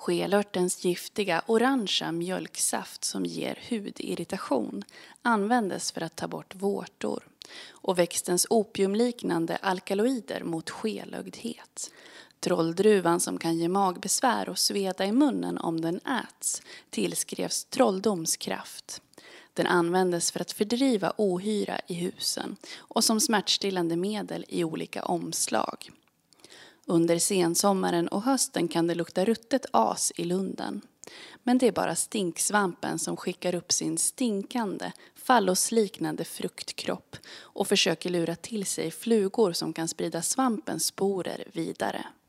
Skelörtens giftiga orangea mjölksaft som ger hudirritation användes för att ta bort vårtor och växtens opiumliknande alkaloider mot skelögdhet. Trolldruvan som kan ge magbesvär och sveda i munnen om den äts tillskrevs trolldomskraft. Den användes för att fördriva ohyra i husen och som smärtstillande medel i olika omslag. Under sensommaren och hösten kan det lukta ruttet as i lunden. Men det är bara stinksvampen som skickar upp sin stinkande, fallosliknande fruktkropp och försöker lura till sig flugor som kan sprida svampens sporer vidare.